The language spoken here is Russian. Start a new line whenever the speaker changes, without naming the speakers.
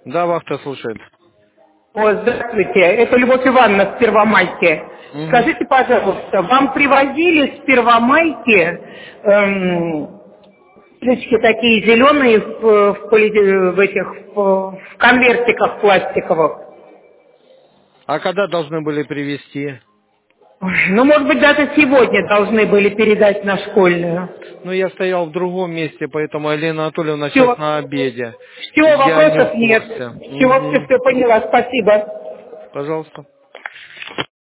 Да, вахта слушает.
О, здравствуйте, это Любовь Ивановна с Первомайки.
Угу.
Скажите, пожалуйста, вам привозили с Первомайки ключики такие зеленые в конвертиках пластиковых?
А когда должны были привезти?
Ой, ну, может быть, даже сегодня должны были передать на школьную.
Ну, я стоял в другом месте, поэтому Елена Анатольевна
Все,
сейчас на обеде.
все,
Я не в
вопросов нет.
курсе.
Все,
Угу.
все поняла, спасибо.
Пожалуйста.